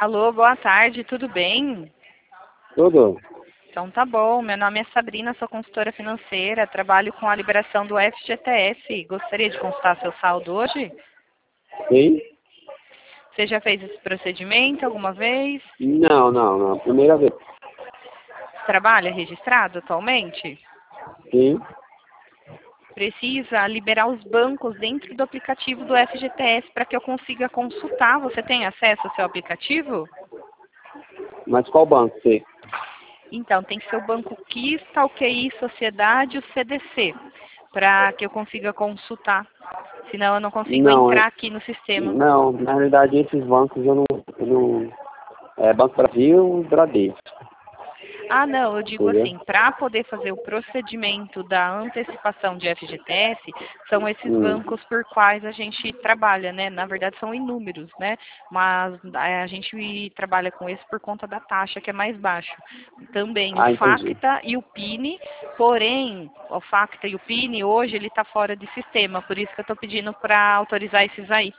Alô, boa tarde, tudo bem? Tudo? Então tá bom, meu nome é Sabrina, sou consultora financeira, trabalho com a liberação do FGTS. Gostaria de consultar seu saldo hoje? Sim? Você já fez esse procedimento alguma vez? Não. Primeira vez. Trabalha registrado atualmente? Sim? Precisa liberar os bancos dentro do aplicativo do FGTS para que eu consiga consultar. Você tem acesso ao seu aplicativo? Mas qual banco você? Então, tem que ser o Banco Quista, o QI Sociedade e o CDC, para que eu consiga consultar. Senão eu não consigo Não, entrar aqui no sistema. não, na realidade esses bancos eu não Banco Brasil e Bradesco, Ah, não, eu digo entendeu? assim, para poder fazer o procedimento da antecipação de FGTS, são esses Hum. bancos por quais a gente trabalha, né? Na verdade são inúmeros, né? Mas a gente trabalha com esse por conta da taxa que é mais baixa. Também o Ah, entendi. FACTA e o PINE, porém, o FACTA e o PINE hoje ele está fora de sistema, por isso que eu estou pedindo para autorizar esses aí.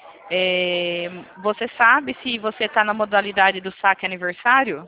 Você sabe se você está na modalidade do saque aniversário?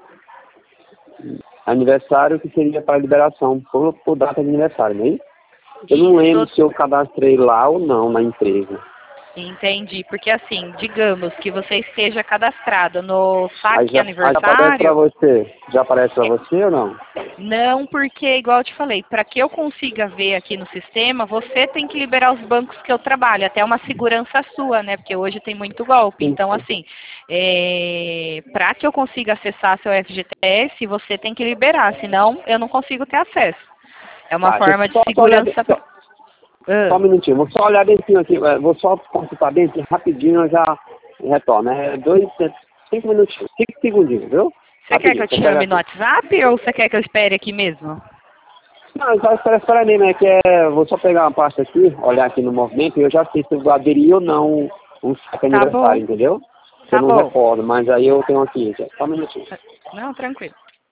Aniversário que seria para liberação, por data de aniversário, né? Eu não lembro Isso, se eu cadastrei lá ou não na empresa. entendi. Porque assim, digamos que você esteja cadastrado no Aí saque já aparece para aniversário, você. Já aparece para você ou não? não, porque igual eu te falei, para que eu consiga ver aqui no sistema, você tem que liberar os bancos que eu trabalho, até uma segurança sua, né? Porque hoje tem muito golpe. Sim, Então, sim. assim, para que eu consiga acessar seu FGTS, você tem que liberar, senão eu não consigo ter acesso. É uma Tá, deixa forma eu de só olhar, segurança. só um minutinho, vou só olhar dentinho aqui, vou só consultar dentinho rapidinho, eu já retorno. 5 minutinhos, 5 segundinhos, viu? Você quer que Rapidinho, eu deixa te eu pegar chame no aqui. WhatsApp ou você quer que eu espere aqui mesmo? Não, só espera aí, né? Vou só pegar uma pasta aqui, olhar aqui no movimento e eu já sei se eu aderi ou não um saque Tá bom, aniversário, entendeu? Eu tá não bom. recordo, mas aí eu tenho aqui, só um minutinho. Não, tranquilo.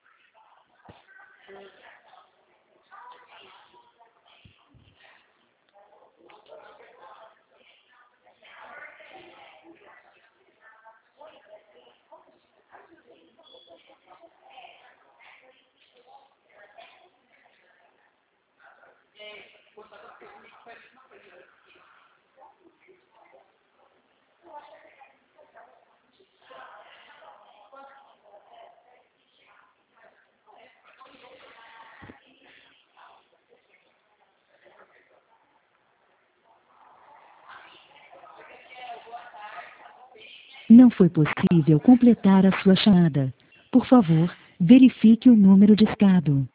Não foi possível completar a sua chamada. Por favor, verifique o número discado.